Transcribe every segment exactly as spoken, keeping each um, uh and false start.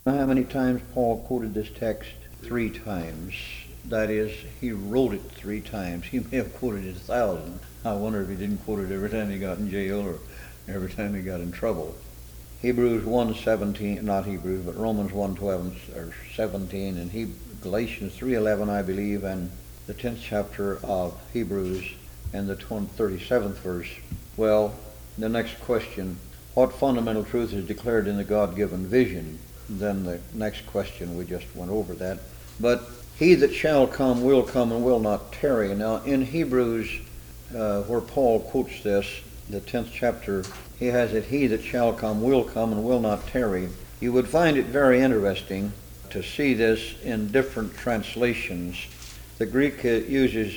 How many times Paul quoted this text? Three times. That is, he wrote it three times. He may have quoted it a thousand. I wonder if he didn't quote it every time he got in jail or every time he got in trouble. Hebrews one seventeen, not Hebrews, but Romans one twelve or seventeen, and he, Galatians three eleven, I believe, and the tenth chapter of Hebrews and the thirty-seventh verse. Well, the next question, what fundamental truth is declared in the God-given vision? Then the next question, we just went over that. But he that shall come will come and will not tarry. Now in Hebrews, uh, where Paul quotes this, the tenth chapter, he has it, he that shall come will come and will not tarry. You would find it very interesting to see this in different translations. The Greek uses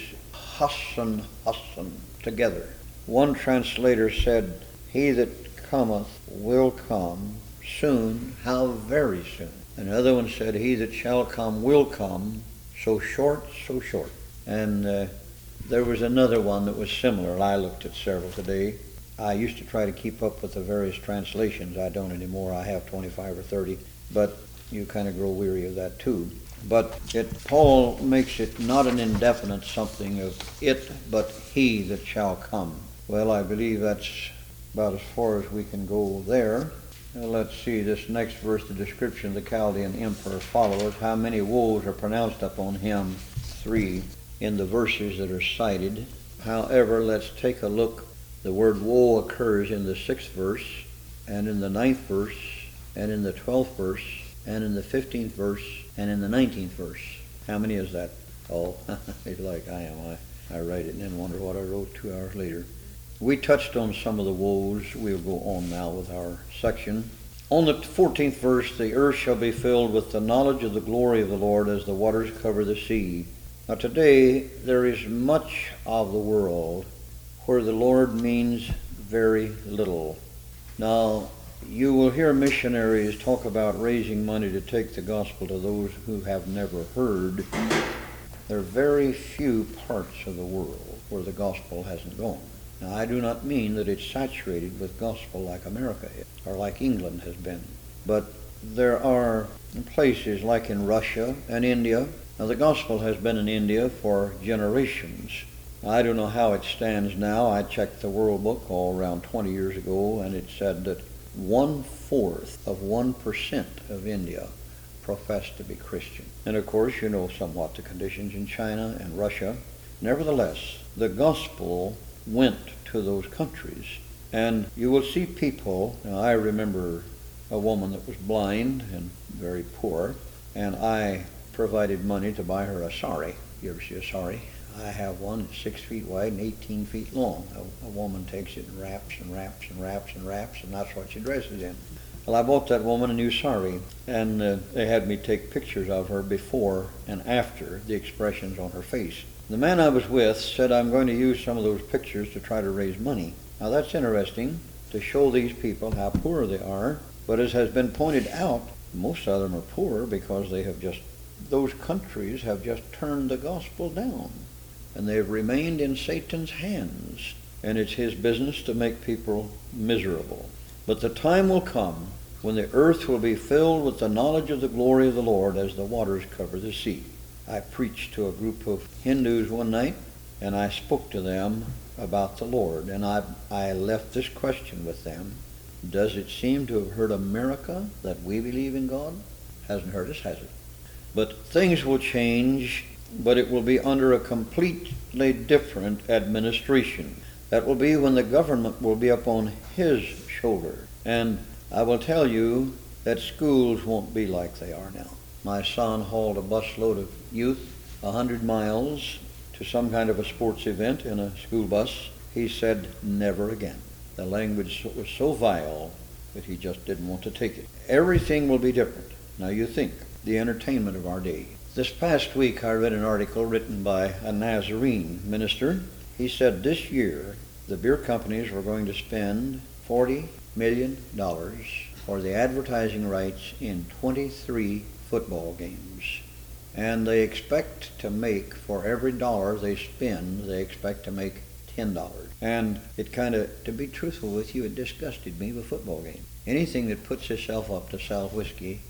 hasan, hasan, together. One translator said, he that cometh will come soon, how very soon. Another one said, he that shall come will come, so short, so short. And uh, there was another one that was similar. I looked at several today. I used to try to keep up with the various translations. I don't anymore. I have twenty-five or thirty. But you kind of grow weary of that too. But it, Paul makes it not an indefinite something of it, but he that shall come. Well, I believe that's about as far as we can go there. Now let's see this next verse, the description of the Chaldean emperor follows. How many woes are pronounced upon him? Three in the verses that are cited. However, let's take a look. The word woe occurs in the sixth verse, and in the ninth verse, and in the twelfth verse, and in the fifteenth verse, and in the nineteenth verse. How many is that? Oh, it's like I am. I, I write it and then wonder what I wrote two hours later. We touched on some of the woes. We'll go on now with our section. On the fourteenth verse, the earth shall be filled with the knowledge of the glory of the Lord as the waters cover the sea. Now today, there is much of the world where the Lord means very little. Now, you will hear missionaries talk about raising money to take the gospel to those who have never heard. There are very few parts of the world where the gospel hasn't gone. Now, I do not mean that it's saturated with gospel like America is, or like England has been. But there are places like in Russia and India. Now, the gospel has been in India for generations. I don't know how it stands now. I checked the World Book all around twenty years ago, and it said that one-fourth of one percent of India profess to be Christian. And of course, you know somewhat the conditions in China and Russia. Nevertheless, the gospel went to those countries. And you will see people, now I remember a woman that was blind and very poor, and I provided money to buy her a sari. You ever see a sari? I have one that's six feet wide and eighteen feet long. A, a woman takes it and wraps and wraps and wraps and wraps, and that's what she dresses in. Well, I bought that woman a new sari, and uh, they had me take pictures of her before and after the expressions on her face. The man I was with said, I'm going to use some of those pictures to try to raise money. Now that's interesting, to show these people how poor they are. But as has been pointed out, most of them are poor because they have just, those countries have just turned the gospel down. And they've remained in Satan's hands. And it's his business to make people miserable. But the time will come when the earth will be filled with the knowledge of the glory of the Lord as the waters cover the sea. I preached to a group of Hindus one night, and I spoke to them about the Lord. And I, I left this question with them. Does it seem to have hurt America that we believe in God? Hasn't hurt us, has it? But things will change, but it will be under a completely different administration. That will be when the government will be upon his shoulder. And I will tell you that schools won't be like they are now. My son hauled a busload of youth a hundred miles to some kind of a sports event in a school bus. He said, never again. The language was so vile that he just didn't want to take it. Everything will be different. Now you think, the entertainment of our day. This past week I read an article written by a Nazarene minister. He said this year the beer companies were going to spend forty million dollars for the advertising rights in twenty-three football games. And they expect to make, for every dollar they spend, they expect to make ten dollars. And it kind of, to be truthful with you, it disgusted me with football games. Anything that puts itself up to sell whiskey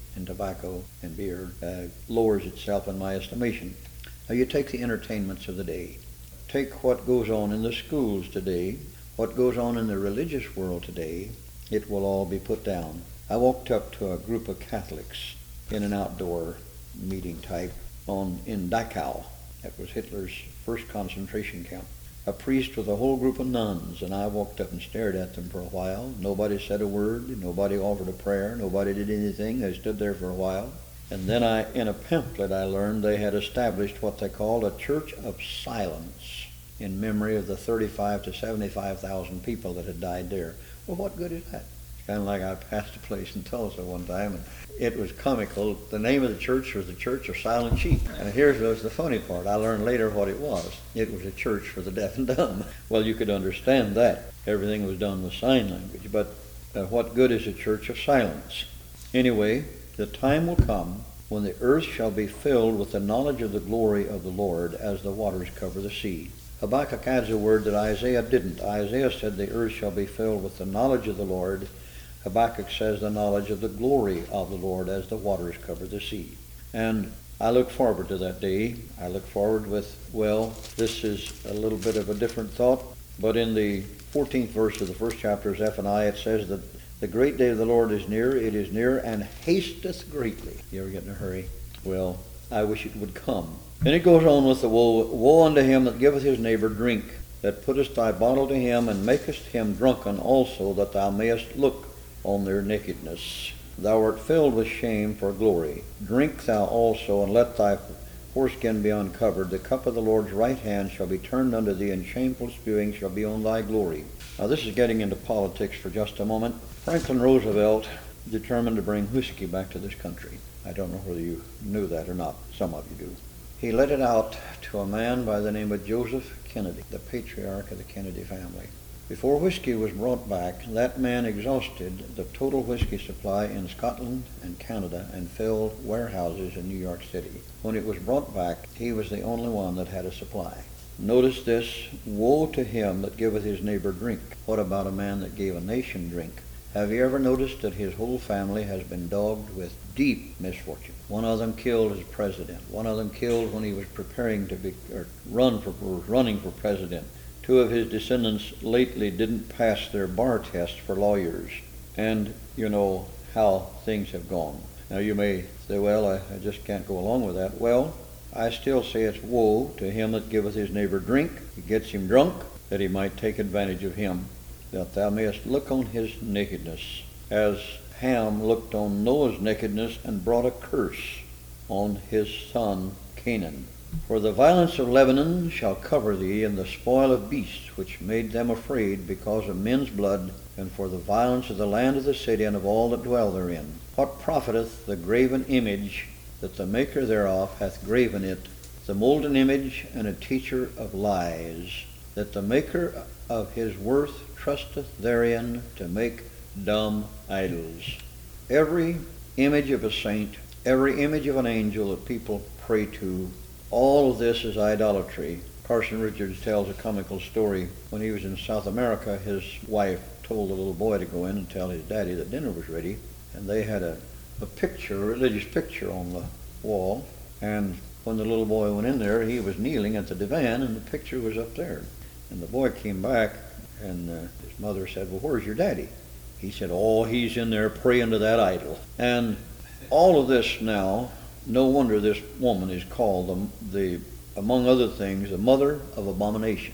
and tobacco and beer uh, lowers itself in my estimation. Now you take the entertainments of the day. Take what goes on in the schools today, what goes on in the religious world today, it will all be put down. I walked up to a group of Catholics in an outdoor meeting type on in Dachau. That was Hitler's first concentration camp. A priest with a whole group of nuns, and I walked up and stared at them for a while. Nobody said a word, nobody offered a prayer, nobody did anything. They stood there for a while. And then I, in a pamphlet I learned they had established what they called a church of silence in memory of the thirty-five to seventy-five thousand people that had died there. Well, what good is that? It's kind of like I passed a place in Tulsa one time, and it was comical. The name of the church was the Church of Silent Sheep. And here's was the funny part. I learned later what it was. It was a church for the deaf and dumb. Well, you could understand that. Everything was done with sign language. But uh, what good is a church of silence? Anyway, the time will come when the earth shall be filled with the knowledge of the glory of the Lord as the waters cover the sea. Habakkuk adds a word that Isaiah didn't. Isaiah said the earth shall be filled with the knowledge of the Lord. Habakkuk says the knowledge of the glory of the Lord as the waters cover the sea. And I look forward to that day. I look forward with, well, this is a little bit of a different thought, but in the fourteenth verse of the first chapter of Zephaniah, it says that the great day of the Lord is near, it is near, and hasteth greatly. You ever get in a hurry? Well, I wish it would come. And it goes on with the woe, woe unto him that giveth his neighbor drink, that puttest thy bottle to him, and makest him drunken also, that thou mayest look on their nakedness. Thou art filled with shame for glory. Drink thou also, and let thy foreskin be uncovered. The cup of the Lord's right hand shall be turned unto thee, and shameful spewing shall be on thy glory. Now this is getting into politics for just a moment. Franklin Roosevelt determined to bring whiskey back to this country. I don't know whether you knew that or not. Some of you do. He let it out to a man by the name of Joseph Kennedy, the patriarch of the Kennedy family. Before whiskey was brought back, that man exhausted the total whiskey supply in Scotland and Canada and filled warehouses in New York City. When it was brought back, he was the only one that had a supply. Notice this, woe to him that giveth his neighbor drink. What about a man that gave a nation drink? Have you ever noticed that his whole family has been dogged with deep misfortune? One of them killed as president. One of them killed when he was preparing to be, or run for, was running for president. Two of his descendants lately didn't pass their bar test for lawyers. And you know how things have gone. Now you may say, well, I, I just can't go along with that. Well, I still say it's woe to him that giveth his neighbor drink. He gets him drunk, that he might take advantage of him, that thou mayest look on his nakedness, as Ham looked on Noah's nakedness and brought a curse on his son Canaan. For the violence of Lebanon shall cover thee, and the spoil of beasts which made them afraid because of men's blood, and for the violence of the land of the city and of all that dwell therein. What profiteth the graven image that the maker thereof hath graven it, the molten image and a teacher of lies, that the maker of his worth trusteth therein to make dumb idols. Every image of a saint, every image of an angel that people pray to, all of this is idolatry. Carson Richards tells a comical story. When he was in South America, his wife told the little boy to go in and tell his daddy that dinner was ready, and they had a, a picture, a religious picture on the wall, and when the little boy went in there, he was kneeling at the divan, and the picture was up there. And the boy came back, and uh, his mother said, well, where's your daddy? He said, oh, he's in there praying to that idol. And all of this now, no wonder this woman is called, the, the among other things, the mother of abominations.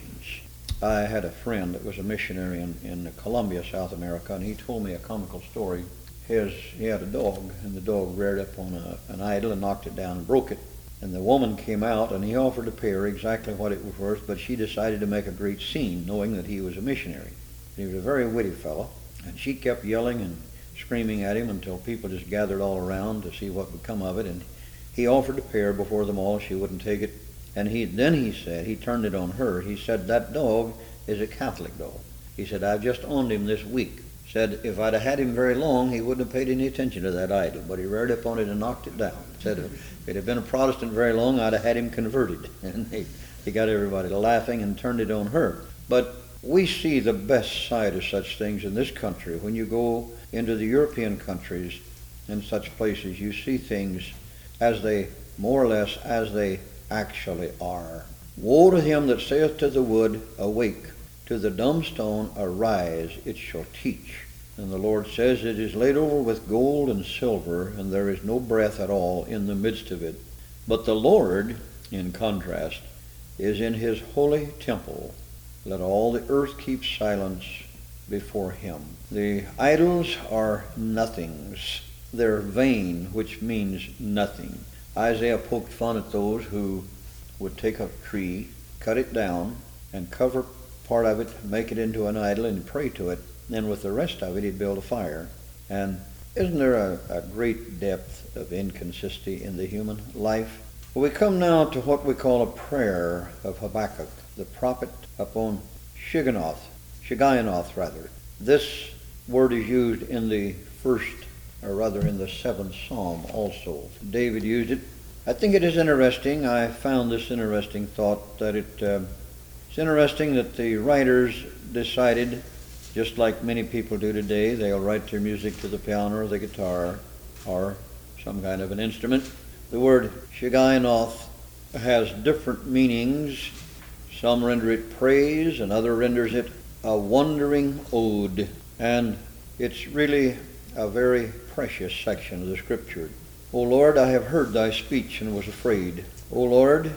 I had a friend that was a missionary in, in Colombia, South America, and he told me a comical story. His, he had a dog, and the dog reared up on a, an idol and knocked it down and broke it. And the woman came out, and he offered to pay her exactly what it was worth, but she decided to make a great scene, knowing that he was a missionary. He was a very witty fellow, and she kept yelling and screaming at him until people just gathered all around to see what would come of it. And he offered to pay her before them all. She wouldn't take it. And he then he said, he turned it on her. He said, that dog is a Catholic dog. He said, I've just owned him this week. Said, if I'd have had him very long, he wouldn't have paid any attention to that idol, but he reared up on it and knocked it down. Said, if it had been a Protestant very long, I'd have had him converted. And he, he got everybody laughing and turned it on her. But we see the best side of such things in this country. When you go into the European countries, in such places, you see things as they, more or less, as they actually are. Woe to him that saith to the wood, awake, to the dumb stone, arise, it shall teach. And the Lord says, it is laid over with gold and silver, and there is no breath at all in the midst of it. But the Lord, in contrast, is in his holy temple. Let all the earth keep silence before him. The idols are nothings. They're vain, which means nothing. Isaiah poked fun at those who would take a tree, cut it down, and cover part of it, make it into an idol, and pray to it. Then with the rest of it, he'd build a fire. And isn't there a, a great depth of inconsistency in the human life? Well, we come now to what we call a prayer of Habakkuk, the prophet upon Shigionoth, Shigionoth rather. This word is used in the first, or rather in the seventh Psalm also. David used it. I think it is interesting. I found this interesting thought that it, uh, it's interesting that the writers decided, just like many people do today, they'll write their music to the piano or the guitar or some kind of an instrument. The word Shigionoth has different meanings. Some render it praise, and other renders it a wandering ode. And it's really a very precious section of the Scripture. O Lord, I have heard thy speech and was afraid. O Lord,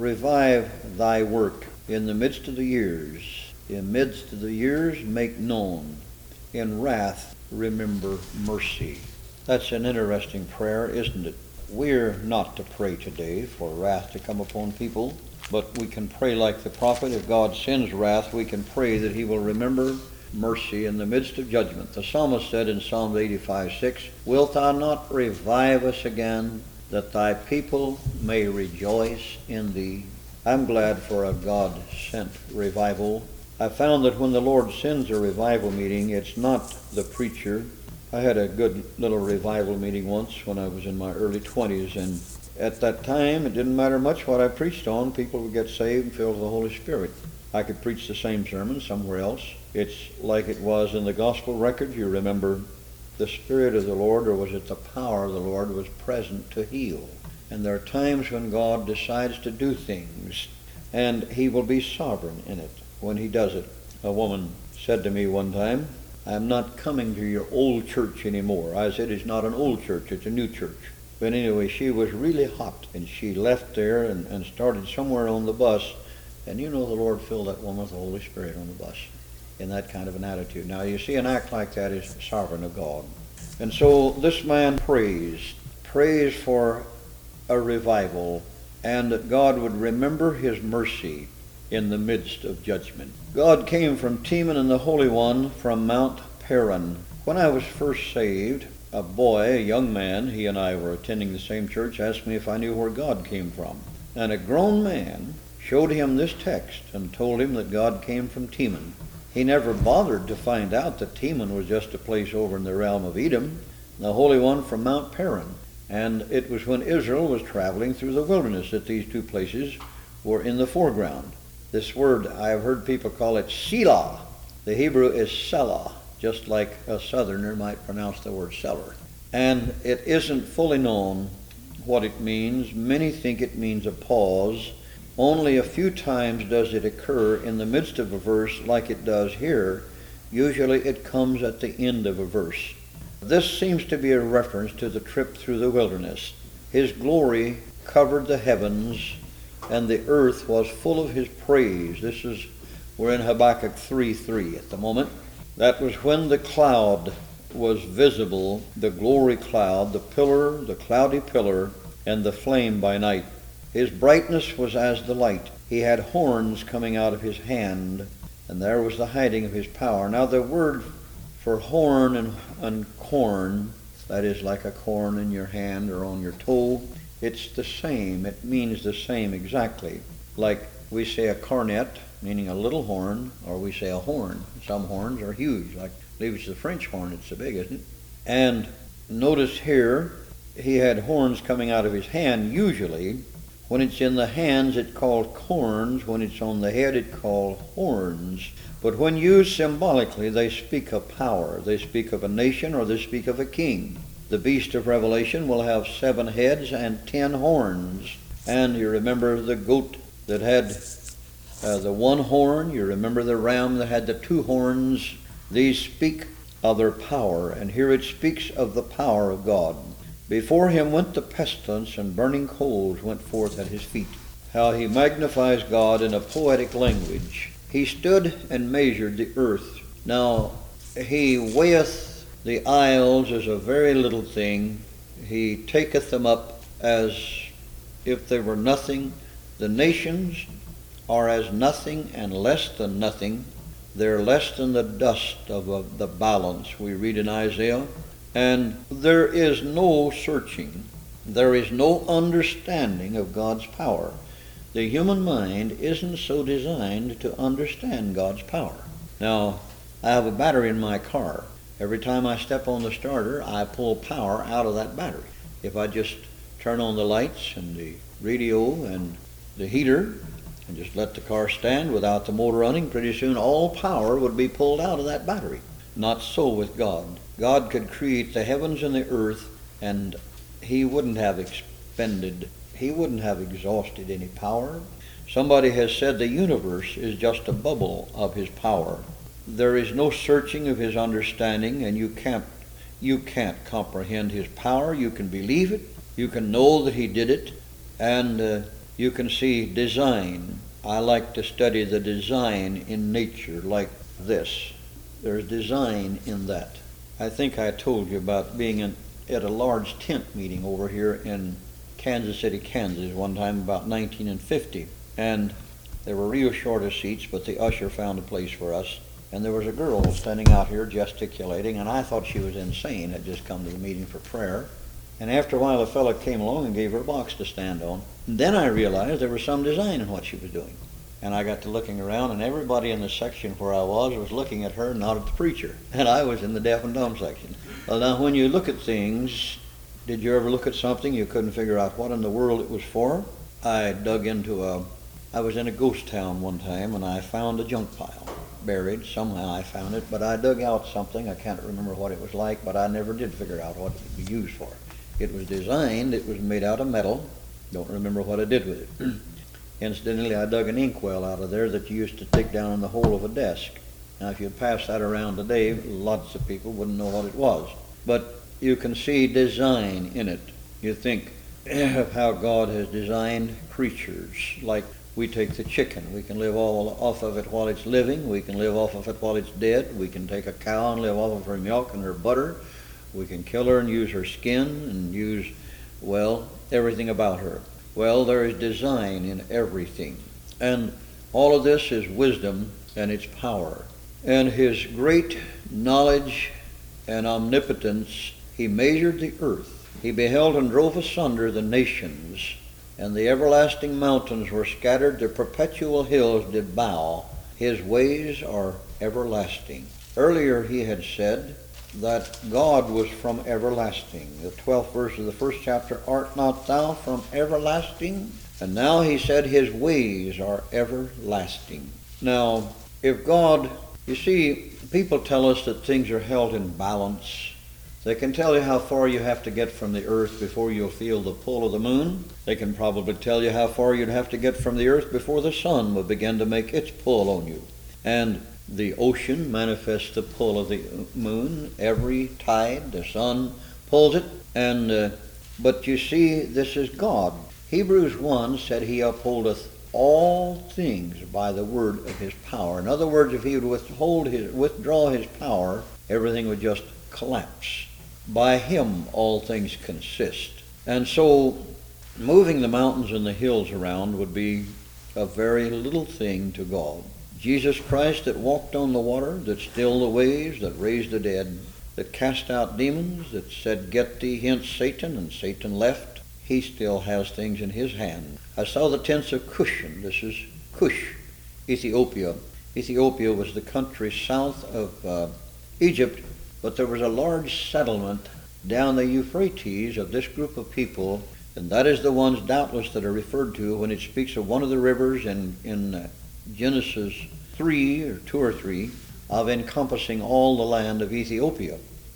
revive thy work in the midst of the years. In midst of the years, make known. In wrath, remember mercy. That's an interesting prayer, isn't it? We're not to pray today for wrath to come upon people, but we can pray like the prophet. If God sends wrath, we can pray that he will remember mercy in the midst of judgment. The psalmist said in Psalm eighty-five six, wilt thou not revive us again, that thy people may rejoice in thee? I'm glad for a God-sent revival. I found that when the Lord sends a revival meeting, it's not the preacher. I had a good little revival meeting once when I was in my early twenties, and at that time it didn't matter much what I preached on. People would get saved and filled with the Holy Spirit. I could preach the same sermon somewhere else. It's like it was in the gospel record. You remember the Spirit of the Lord, or was it the power of the Lord, was present to heal. And there are times when God decides to do things, and he will be sovereign in it when he does it. A woman said to me one time, I'm not coming to your old church anymore. I said, it's not an old church, it's a new church. But anyway, she was really hot, and she left there and, and started somewhere on the bus. And you know the Lord filled that woman with the Holy Spirit on the bus in that kind of an attitude. Now you see, an act like that is sovereign of God. And so this man prays, prays for a revival, and that God would remember his mercy in the midst of judgment. God came from Teman and the Holy One from Mount Paran. When I was first saved, a boy, a young man, he and I were attending the same church, asked me if I knew where God came from. And a grown man showed him this text and told him that God came from Teman. He never bothered to find out that Teman was just a place over in the realm of Edom, the Holy One from Mount Paran. And it was when Israel was traveling through the wilderness that these two places were in the foreground. This word, I have heard people call it Selah. The Hebrew is Selah, just like a southerner might pronounce the word cellar. And it isn't fully known what it means. Many think it means a pause. Only a few times does it occur in the midst of a verse like it does here. Usually it comes at the end of a verse. This seems to be a reference to the trip through the wilderness. His glory covered the heavens, and the earth was full of his praise. This is, we're in Habakkuk three three at the moment. That was when the cloud was visible, the glory cloud, the pillar, the cloudy pillar, and the flame by night. His brightness was as the light. He had horns coming out of his hand, and there was the hiding of his power. Now the word for horn and, and corn, that is like a corn in your hand or on your toe, it's the same. It means the same exactly. Like we say a cornet, meaning a little horn, or we say a horn. Some horns are huge, like I believe it's the French horn. It's so big, isn't it? And notice here, he had horns coming out of his hand. Usually, when it's in the hands, it's called corns. When it's on the head, it's called horns. But when used symbolically, they speak of power. They speak of a nation, or they speak of a king. The beast of Revelation will have seven heads and ten horns. And you remember the goat that had uh, the one horn. You remember the ram that had the two horns. These speak of their power. And here it speaks of the power of God. Before him went the pestilence, and burning coals went forth at his feet. How he magnifies God in a poetic language. He stood and measured the earth. Now, he weigheth the isles as a very little thing. He taketh them up as if they were nothing. The nations are as nothing and less than nothing. They're less than the dust of the balance, we read in Isaiah. And there is no searching, there is no understanding of God's power. The human mind isn't so designed to understand God's power. Now, I have a battery in my car. Every time I step on the starter, I pull power out of that battery. If I just turn on the lights and the radio and the heater and just let the car stand without the motor running, pretty soon all power would be pulled out of that battery. Not so with God. God could create the heavens and the earth, and he wouldn't have expended, he wouldn't have exhausted any power. Somebody has said the universe is just a bubble of his power. There is no searching of his understanding, and you can't, you can't comprehend his power. You can believe it. You can know that he did it, and uh, you can see design. I like to study the design in nature like this. There's design in that. I think I told you about being in, at a large tent meeting over here in Kansas City, Kansas, one time about nineteen fifty. And there were real short of seats, but the usher found a place for us. And there was a girl standing out here gesticulating, and I thought she was insane, had just come to the meeting for prayer. And after a while, a fellow came along and gave her a box to stand on. And then I realized there was some design in what she was doing. And I got to looking around, and everybody in the section where I was was looking at her, not at the preacher. And I was in the deaf and dumb section. Well, now, when you look at things, did you ever look at something you couldn't figure out what in the world it was for? I dug into a, I was in a ghost town one time, and I found a junk pile buried. Somehow I found it, but I dug out something. I can't remember what it was like, but I never did figure out what it would be used for. It was designed, it was made out of metal. Don't remember what I did with it. Incidentally, I dug an inkwell out of there that you used to stick down in the hole of a desk. Now, if you'd pass that around today, lots of people wouldn't know what it was. But you can see design in it. You think of how God has designed creatures. Like we take the chicken. We can live all off of it while it's living. We can live off of it while it's dead. We can take a cow and live off of her milk and her butter. We can kill her and use her skin and use, well, everything about her. Well, there is design in everything. And all of this is wisdom and its power. And his great knowledge and omnipotence, he measured the earth. He beheld and drove asunder the nations, and the everlasting mountains were scattered, the perpetual hills did bow. His ways are everlasting. Earlier he had said that God was from everlasting. The twelfth verse of the first chapter, art not thou from everlasting? And now he said his ways are everlasting. Now, if God, you see, people tell us that things are held in balance. They can tell you how far you have to get from the earth before you'll feel the pull of the moon. They can probably tell you how far you'd have to get from the earth before the sun would begin to make its pull on you. And the ocean manifests the pull of the moon. Every tide, the sun pulls it. And uh, but you see, this is God. Hebrews one said he upholdeth all things by the word of his power. In other words, if he would withhold his, withdraw his power, everything would just collapse. By him all things consist. And so moving the mountains and the hills around would be a very little thing to God. Jesus Christ that walked on the water, that stilled the waves, that raised the dead, that cast out demons, that said, get thee hence, Satan, and Satan left, he still has things in his hand. I saw the tents of Cushan. This is Cush, Ethiopia. Ethiopia was the country south of uh, Egypt, but there was a large settlement down the Euphrates of this group of people, and that is the ones doubtless that are referred to when it speaks of one of the rivers in, in uh, Genesis three or two or three of encompassing all the land of Ethiopia.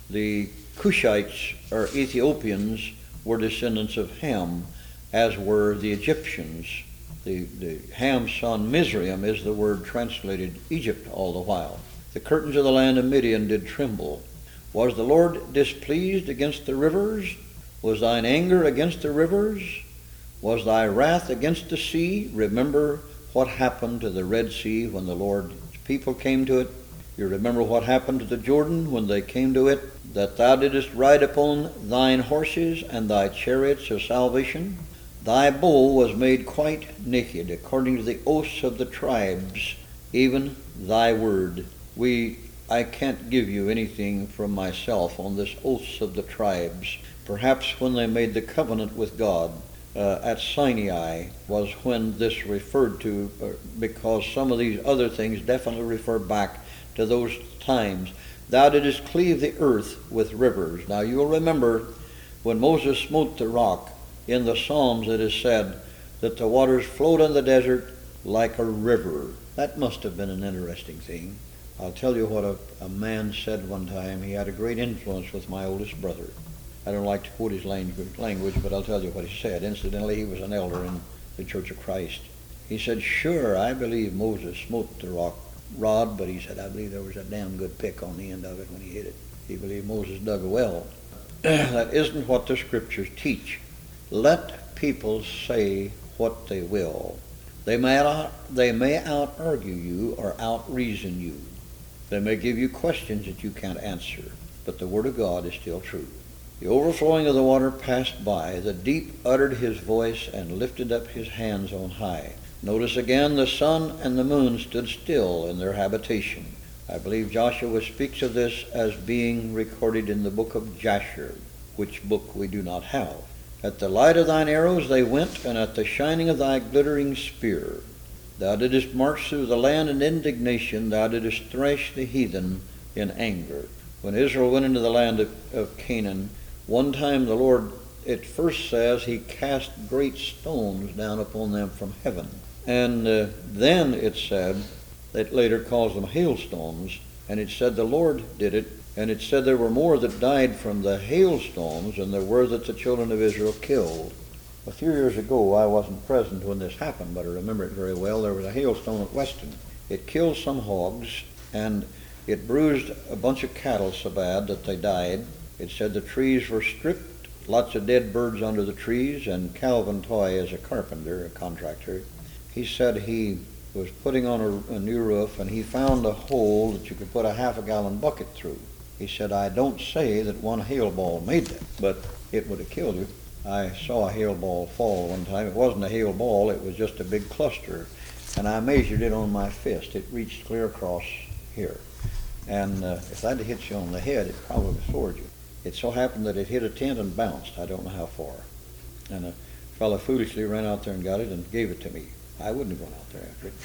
The Cushites, or Ethiopians, were descendants of Ham, as were the Egyptians. The, the Ham's son Mizraim is the word translated Egypt all the while. The curtains of the land of Midian did tremble. Was the Lord displeased against the rivers? Was thine anger against the rivers? Was thy wrath against the sea? Remember what happened to the Red Sea when the Lord's people came to it. You remember what happened to the Jordan when they came to it, that thou didst ride upon thine horses and thy chariots of salvation. Thy bow was made quite naked, according to the oaths of the tribes, even thy word. We, I can't give you anything from myself on this oaths of the tribes. Perhaps when they made the covenant with God uh, at Sinai was when this referred to, uh, because some of these other things definitely refer back to those times. Thou didst cleave the earth with rivers. Now you'll remember when Moses smote the rock, in the Psalms it is said that the waters flowed in the desert like a river. That must have been an interesting thing. I'll tell you what a, a man said one time. He had a great influence with my oldest brother. I don't like to quote his language, but I'll tell you what he said. Incidentally, he was an elder in the Church of Christ. He said, sure, I believe Moses smote the rock rod, but he said, I believe there was a damn good pick on the end of it when he hit it. He believed Moses dug a well. That isn't what the scriptures teach. Let people say what they will. They may out, they may out-argue you or out-reason you. They may give you questions that you can't answer, but the Word of God is still true. The overflowing of the water passed by. The deep uttered his voice and lifted up his hands on high. Notice again, the sun and the moon stood still in their habitation. I believe Joshua speaks of this as being recorded in the book of Jasher, which book we do not have. At the light of thine arrows they went, and at the shining of thy glittering spear. Thou didst march through the land in indignation. Thou didst thrash the heathen in anger. When Israel went into the land of, of Canaan, one time the Lord, it first says, he cast great stones down upon them from heaven. And uh, then it said, it later calls them hailstones, and it said the Lord did it, and it said there were more that died from the hailstones than there were that the children of Israel killed. A few years ago, I wasn't present when this happened, but I remember it very well. There was a hailstone at Weston. It killed some hogs, and it bruised a bunch of cattle so bad that they died. It said the trees were stripped, lots of dead birds under the trees, and Calvin Toy, as a carpenter, a contractor, he said he was putting on a, a new roof, and he found a hole that you could put a half a gallon bucket through. He said, I don't say that one hail ball made that, but it would have killed you. I saw a hail ball fall one time. It wasn't a hail ball, it was just a big cluster, and I measured it on my fist. It reached clear across here. And uh, if I'd hit you on the head, it probably floored you. It so happened that it hit a tent and bounced, I don't know how far. And a fellow foolishly ran out there and got it and gave it to me. I wouldn't have gone out there after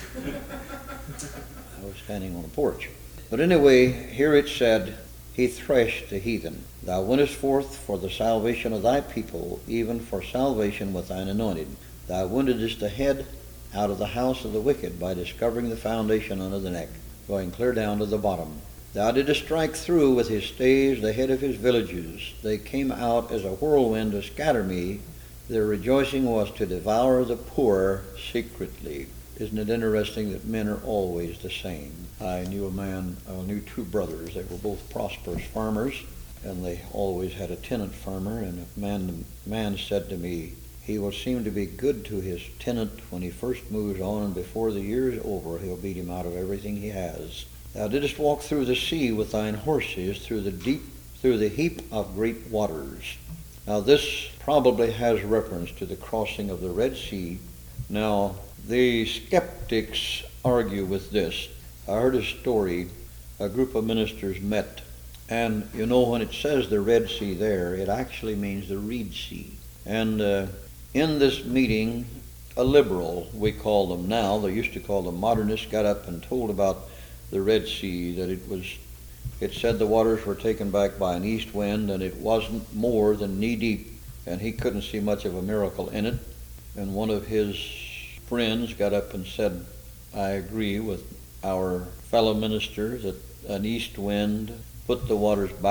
it. I was standing on a porch. But anyway, here it said, he threshed the heathen. Thou wentest forth for the salvation of thy people, even for salvation with thine anointed. Thou woundedest the head out of the house of the wicked by discovering the foundation under the neck, going clear down to the bottom. Thou didst strike through with his staves the head of his villages. They came out as a whirlwind to scatter me. Their rejoicing was to devour the poor secretly. Isn't it interesting that men are always the same? I knew a man, I knew two brothers. They were both prosperous farmers, and they always had a tenant farmer. And a man, man said to me, he will seem to be good to his tenant when he first moves on, and before the year is over, he'll beat him out of everything he has. Thou didst walk through the sea with thine horses, through the deep, through the heap of great waters. Now this probably has reference to the crossing of the Red Sea. Now, the skeptics argue with this. I heard a story, a group of ministers met, and you know when it says the Red Sea there, it actually means the Reed Sea. And uh, in this meeting, a liberal, we call them now, they used to call them modernists, got up and told about the Red Sea, that it was, it said the waters were taken back by an east wind, and it wasn't more than knee deep, and he couldn't see much of a miracle in it. And one of his friends got up and said, I agree with our fellow minister that an east wind put the waters back,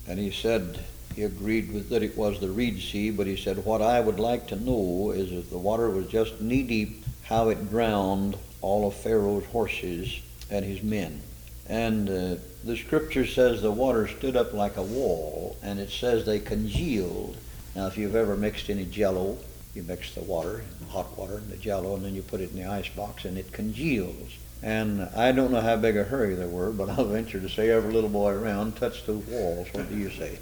And he said he agreed with that it was the Reed Sea, but he said, what I would like to know is if the water was just knee-deep, how it drowned all of Pharaoh's horses and his men. And uh, the scripture says the water stood up like a wall, and it says they congealed. Now, if you've ever mixed any Jell-O, you mix the water, hot water, and the Jell-O, and then you put it in the ice box, and it congeals. And I don't know how big a hurry there were, but I'll venture to say every little boy around touched those walls. What do you say?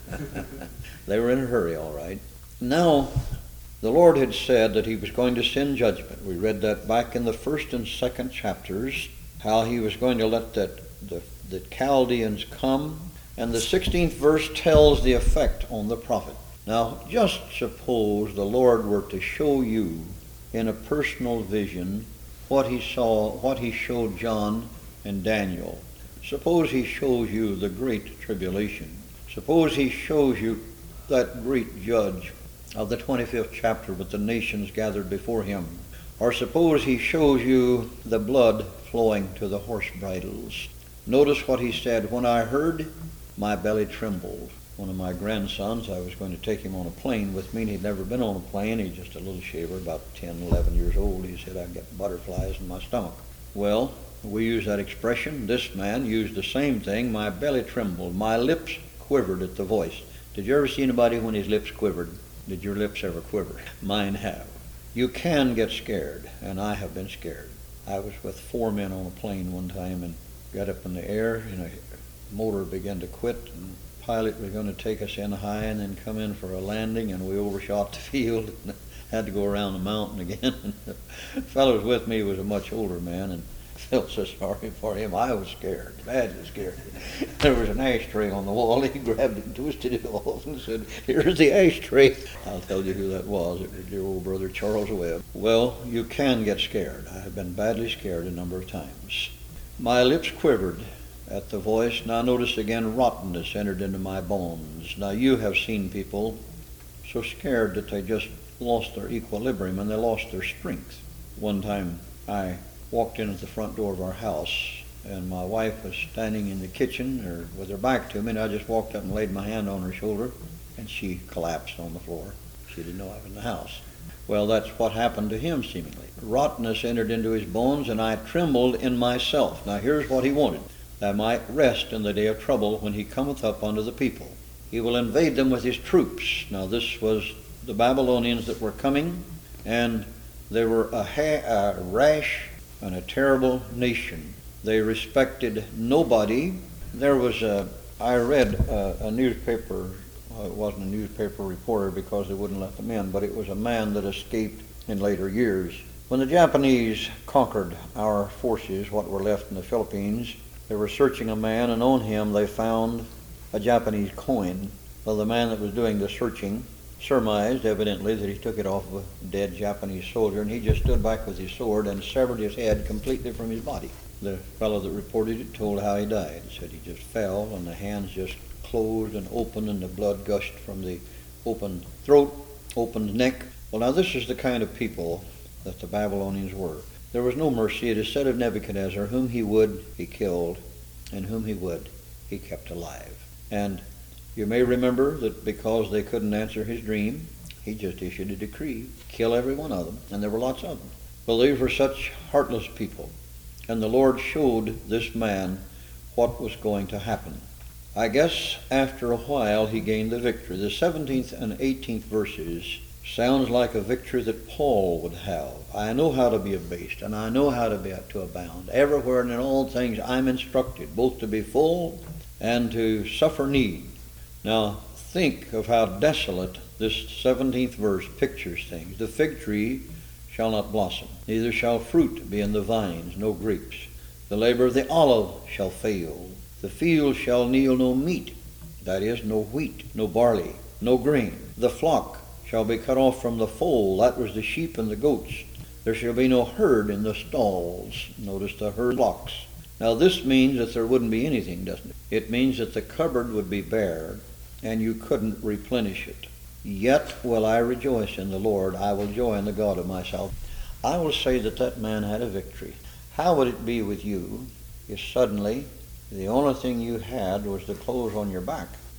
They were in a hurry, all right. Now, the Lord had said that he was going to send judgment. We read that back in the first and second chapters, how he was going to let that the, the Chaldeans come. And the sixteenth verse tells the effect on the prophet. Now, just suppose the Lord were to show you in a personal vision what he saw, what he showed John and Daniel. Suppose he shows you the great tribulation. Suppose he shows you that great judge of the twenty-fifth chapter with the nations gathered before him. Or suppose he shows you the blood flowing to the horse bridles. Notice what he said, when I heard, my belly trembled. One of my grandsons, I was going to take him on a plane with me, and he'd never been on a plane. He's just a little shaver, about ten, eleven years old. He said, I get butterflies in my stomach. Well, we use that expression. This man used the same thing. My belly trembled. My lips quivered at the voice. Did you ever see anybody when his lips quivered? Did your lips ever quiver? Mine have. You can get scared, and I have been scared. I was with four men on a plane one time and got up in the air, and a motor began to quit, and pilot was going to take us in high and then come in for a landing, and we overshot the field and had to go around the mountain again. And the fellow who was with me was a much older man, and felt so sorry for him. I was scared, badly scared. There was an ashtray on the wall. He grabbed it and twisted it off and said, here's the ashtray. I'll tell you who that was. It was dear old brother Charles Webb. Well, you can get scared. I have been badly scared a number of times. My lips quivered at the voice. Now notice again, rottenness entered into my bones. Now you have seen people so scared that they just lost their equilibrium and they lost their strength. One time I walked in at the front door of our house, and my wife was standing in the kitchen or with her back to me, and I just walked up and laid my hand on her shoulder, and she collapsed on the floor. She didn't know I was in the house. Well, that's what happened to him seemingly. Rottenness entered into his bones, and I trembled in myself. Now here's what he wanted. That I might rest in the day of trouble when he cometh up unto the people. He will invade them with his troops. Now this was the Babylonians that were coming, and they were a, ha- a rash and a terrible nation. They respected nobody. There was a, I read a, a newspaper, well, it wasn't a newspaper reporter because they wouldn't let them in, but it was a man that escaped in later years. When the Japanese conquered our forces, what were left in the Philippines, they were searching a man, and on him they found a Japanese coin. Well, the man that was doing the searching surmised evidently that he took it off of a dead Japanese soldier, and he just stood back with his sword and severed his head completely from his body. The fellow that reported it told how he died. He said he just fell, and the hands just closed and opened, and the blood gushed from the open throat, opened neck. Well, now this is the kind of people that the Babylonians were. There was no mercy. It is said of Nebuchadnezzar, whom he would, he killed, and whom he would, he kept alive. And you may remember that because they couldn't answer his dream, he just issued a decree, kill every one of them, and there were lots of them. Well, these were such heartless people, and the Lord showed this man what was going to happen. I guess after a while he gained the victory. The seventeenth and eighteenth verses sounds like a victory that Paul would have. I know how to be abased, and I know how to be to abound. Everywhere and in all things I'm instructed, both to be full and to suffer need. Now, think of how desolate this seventeenth verse pictures things. The fig tree shall not blossom, neither shall fruit be in the vines, no grapes. The labor of the olive shall fail. The field shall yield no meat, that is, no wheat, no barley, no grain. The flock shall be cut off from the fold, that was the sheep and the goats. There shall be no herd in the stalls. Notice the herd flocks. Now this means that there wouldn't be anything, doesn't it? It means that the cupboard would be bare, and you couldn't replenish it. Yet will I rejoice in the Lord. I will joy in the God of my salvation. I will say that that man had a victory. How would it be with you if suddenly the only thing you had was the clothes on your back?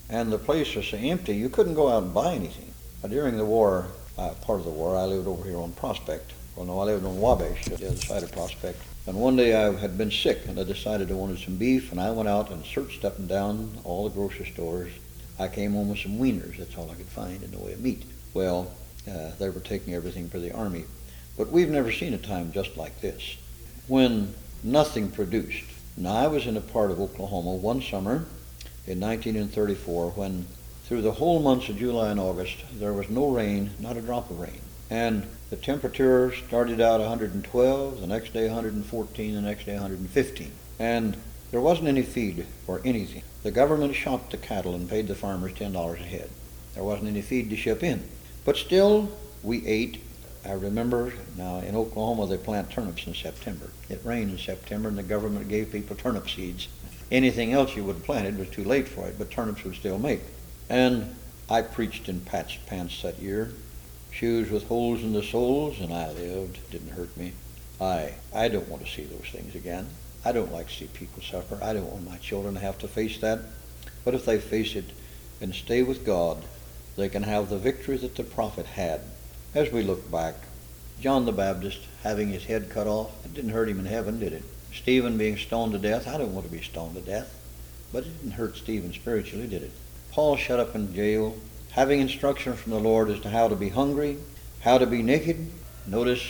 and the place was so empty you couldn't go out and buy anything. Uh, during the war, uh, part of the war, I lived over here on Prospect. Well, no, I lived on Wabash, the other side of Prospect. And one day I had been sick, and I decided I wanted some beef, and I went out and searched up and down all the grocery stores. I came home with some wieners. That's all I could find in the way of meat. Well, uh, they were taking everything for the Army. But we've never seen a time just like this, when nothing produced. Now, I was in a part of Oklahoma one summer in nineteen thirty-four when through the whole months of July and August there was no rain, not a drop of rain. And the temperature started out one hundred twelve, the next day one hundred fourteen, the next day one hundred fifteen. And there wasn't any feed or anything. The government shot the cattle and paid the farmers ten dollars a head. There wasn't any feed to ship in. But still, we ate. I remember now in Oklahoma they plant turnips in September. It rained in September and the government gave people turnip seeds. Anything else you would have planted was too late for it, but turnips would still make. And I preached in patched pants that year, shoes with holes in the soles, and I lived. It didn't hurt me. I, I don't want to see those things again. I don't like to see people suffer. I don't want my children to have to face that. But if they face it and stay with God, they can have the victory that the prophet had. As we look back, John the Baptist having his head cut off, it didn't hurt him in heaven, did it? Stephen being stoned to death, I don't want to be stoned to death. But it didn't hurt Stephen spiritually, did it? Paul shut up in jail, having instruction from the Lord as to how to be hungry, how to be naked. Notice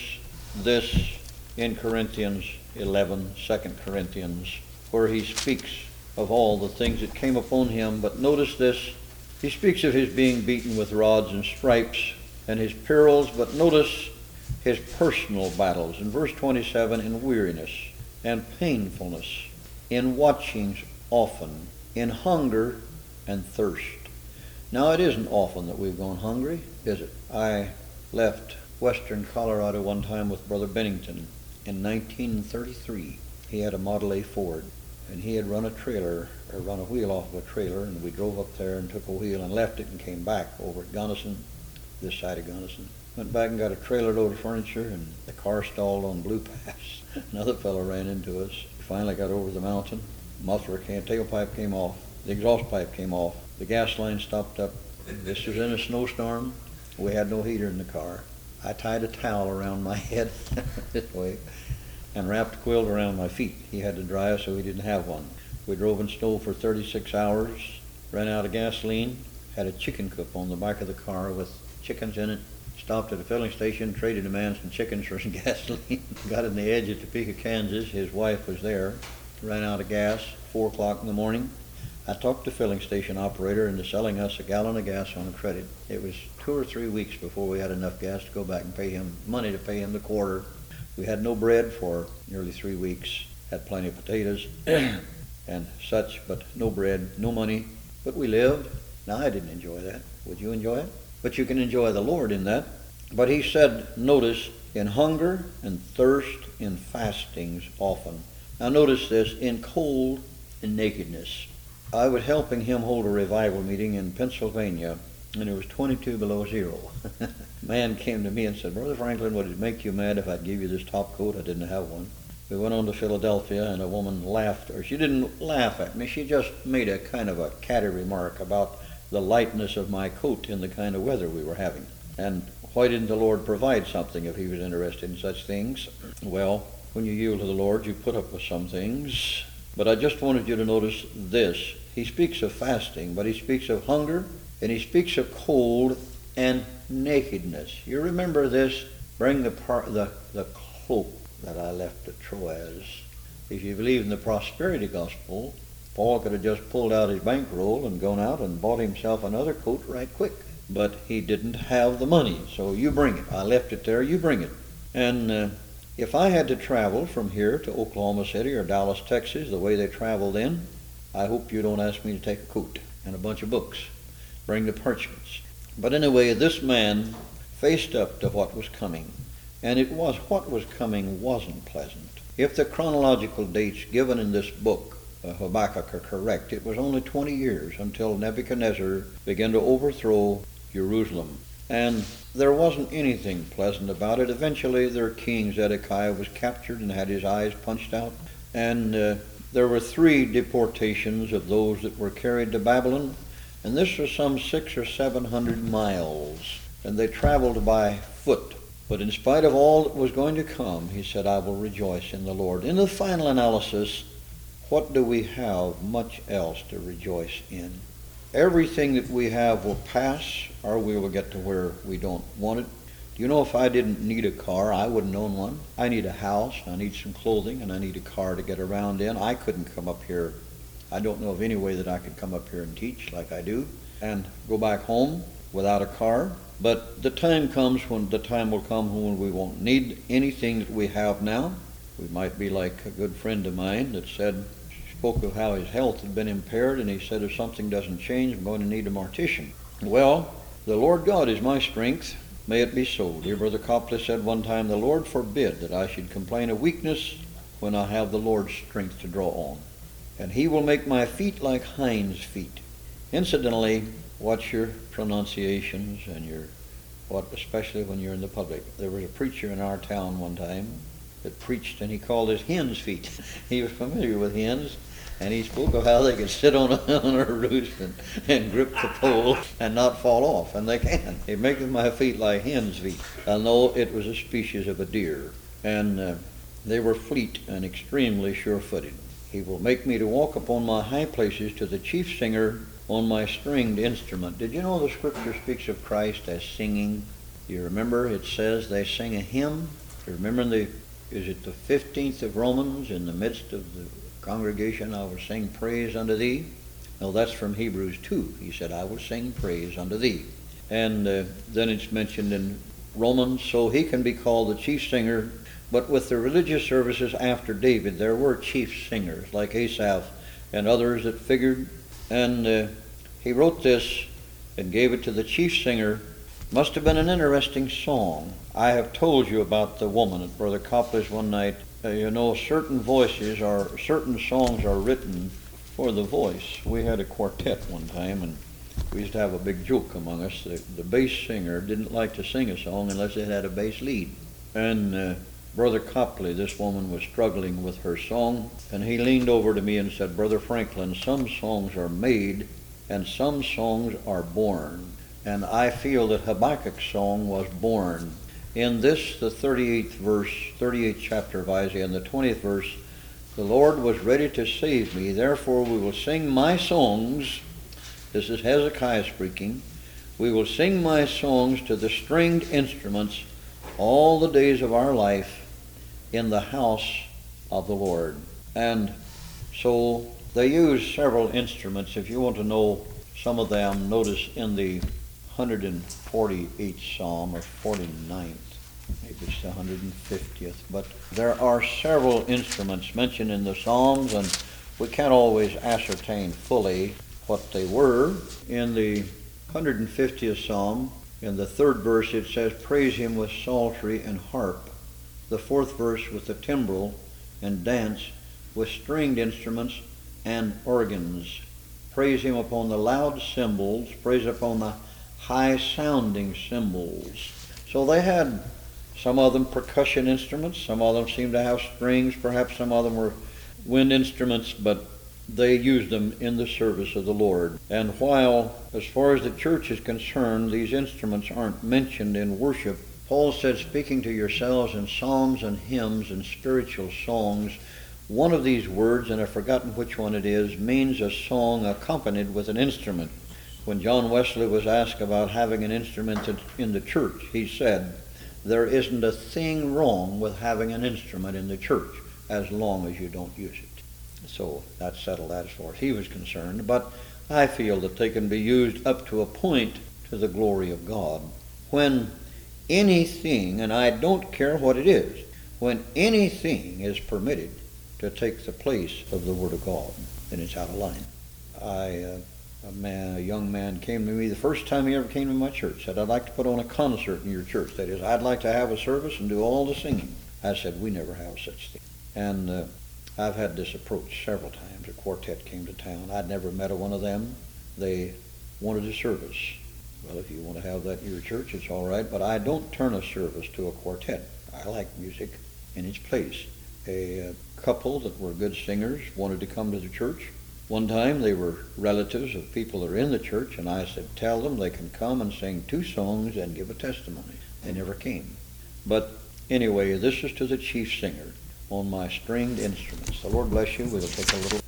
this in Corinthians eleven, Second Corinthians, where he speaks of all the things that came upon him. But notice this, he speaks of his being beaten with rods and stripes and his perils, but notice his personal battles. In verse twenty-seven, in weariness and painfulness, in watchings often, in hunger and thirst. Now, it isn't often that we've gone hungry, is it? I left western Colorado one time with Brother Bennington in nineteen thirty-three. He had a Model A Ford, and he had run a trailer, or run a wheel off of a trailer, and we drove up there and took a wheel and left it and came back over at Gunnison, this side of Gunnison. Went back and got a trailer load of furniture, and the car stalled on Blue Pass. Another fellow ran into us. We finally got over the mountain. Muffler came, tailpipe came off. The exhaust pipe came off. The gas line stopped up. This was in a snowstorm. We had no heater in the car. I tied a towel around my head this way and wrapped a quilt around my feet. He had to dry us, so he didn't have one. We drove in snow for thirty-six hours, ran out of gasoline, had a chicken coop on the back of the car with chickens in it, stopped at a filling station, traded a man some chickens for some gasoline, got in the edge of Topeka, Kansas. His wife was there, ran out of gas, four o'clock in the morning. I talked the filling station operator into selling us a gallon of gas on credit. It was two or three weeks before we had enough gas to go back and pay him money to pay him the quarter. We had no bread for nearly three weeks, had plenty of potatoes and such, but no bread, no money. But we lived. Now, I didn't enjoy that. Would you enjoy it? But you can enjoy the Lord in that. But he said, notice, in hunger and thirst, in fastings often. Now notice this, in cold and nakedness. I was helping him hold a revival meeting in Pennsylvania, and it was twenty-two below zero. A man came to me and said, Brother Franklin, would it make you mad if I'd give you this top coat? I didn't have one. We went on to Philadelphia, and a woman laughed, or she didn't laugh at me, she just made a kind of a catty remark about the lightness of my coat in the kind of weather we were having. And why didn't the Lord provide something if he was interested in such things? Well, when you yield to the Lord, you put up with some things. But I just wanted you to notice this. He speaks of fasting, but he speaks of hunger, and he speaks of cold and nakedness. You remember this? Bring the, par- the, the cloak that I left at Troas. If you believe in the prosperity gospel, Paul could have just pulled out his bankroll and gone out and bought himself another coat right quick. But he didn't have the money, so you bring it. I left it there, you bring it. And uh, if I had to travel from here to Oklahoma City or Dallas, Texas, the way they travel then, I hope you don't ask me to take a coat and a bunch of books. Bring the parchments. But anyway, this man faced up to what was coming. And it was, what was coming wasn't pleasant. If the chronological dates given in this book, uh, Habakkuk, are correct, it was only twenty years until Nebuchadnezzar began to overthrow Jerusalem. And there wasn't anything pleasant about it. Eventually their king Zedekiah was captured and had his eyes punched out. And uh, there were three deportations of those that were carried to Babylon. And this was some six or seven hundred miles, and they traveled by foot. But in spite of all that was going to come, he said, I will rejoice in the Lord. In the final analysis, what do we have much else to rejoice in? Everything that we have will pass, or we will get to where we don't want it. Do you know, if I didn't need a car, I wouldn't own one. I need a house, I need some clothing, and I need a car to get around in. I couldn't come up here. I don't know of any way that I could come up here and teach like I do and go back home without a car. But the time comes when the time will come when we won't need anything that we have now. We might be like a good friend of mine that said, spoke of how his health had been impaired, and he said, if something doesn't change, I'm going to need a mortician. Well, the Lord God is my strength. May it be so. Dear Brother Copley said one time, the Lord forbid that I should complain of weakness when I have the Lord's strength to draw on. And he will make my feet like hinds' feet. Incidentally, watch your pronunciations and your, what, especially when you're in the public. There was a preacher in our town one time that preached, and he called his hen's feet. He was familiar with hens, and he spoke of how they could sit on a, on a roost and, and grip the pole and not fall off, and they can. It makes my feet like hen's feet. I know it was a species of a deer, and uh, they were fleet and extremely sure-footed. He will make me to walk upon my high places to the chief singer on my stringed instrument. Did you know the scripture speaks of Christ as singing? You remember it says they sing a hymn? You remember the, is it the fifteenth of Romans, in the midst of the congregation I will sing praise unto thee? No, that's from Hebrews two. He said, I will sing praise unto thee. And uh, then it's mentioned in Romans, so he can be called the chief singer. But with the religious services after David, there were chief singers like Asaph and others that figured. And uh, he wrote this and gave it to the chief singer. Must have been an interesting song. I have told you about the woman at Brother Copley's one night. Uh, you know, certain voices are, certain songs are written for the voice. We had a quartet one time, and we used to have a big joke among us. The, the bass singer didn't like to sing a song unless it had a bass lead. And uh, Brother Copley, this woman was struggling with her song, and he leaned over to me and said, Brother Franklin, some songs are made and some songs are born. And I feel that Habakkuk's song was born. In this, the thirty-eighth verse, thirty-eighth chapter of Isaiah, and the twentieth verse, the Lord was ready to save me, therefore we will sing my songs. This is Hezekiah speaking. We will sing my songs to the stringed instruments all the days of our life in the house of the Lord. And so they use several instruments. If you want to know some of them, notice in the one hundred forty-eighth Psalm, or forty-ninth, maybe it's the one hundred fiftieth, but there are several instruments mentioned in the Psalms, and we can't always ascertain fully what they were. In the one hundred fiftieth Psalm, in the third verse, it says, praise him with psaltery and harp. The fourth verse with the timbrel, and dance with stringed instruments and organs. Praise him upon the loud cymbals, praise upon the high-sounding cymbals. So they had, some of them percussion instruments, some of them seemed to have strings, perhaps some of them were wind instruments, but they used them in the service of the Lord. And while, as far as the church is concerned, these instruments aren't mentioned in worship, Paul said, speaking to yourselves in psalms and hymns and spiritual songs, one of these words, and I've forgotten which one it is, means a song accompanied with an instrument. When John Wesley was asked about having an instrument in the church, he said, there isn't a thing wrong with having an instrument in the church as long as you don't use it. So that settled that as far as he was concerned. But I feel that they can be used up to a point to the glory of God. When anything, and I don't care what it is, when anything is permitted to take the place of the Word of God, then it's out of line. I, uh, a man, a young man came to me the first time he ever came to my church, said, I'd like to put on a concert in your church. That is, I'd like to have a service and do all the singing. I said, we never have such thing. And uh, I've had this approach several times. A quartet came to town. I'd never met a one of them. They wanted a service. Well, if you want to have that in your church, it's all right, but I don't turn a service to a quartet. I like music in its place. A uh, couple that were good singers wanted to come to the church, One time they were relatives of people that are in the church, and I said, tell them they can come and sing two songs and give a testimony. They never came. But anyway, this is to the chief singer on my stringed instruments. The Lord bless you. We'll take a little...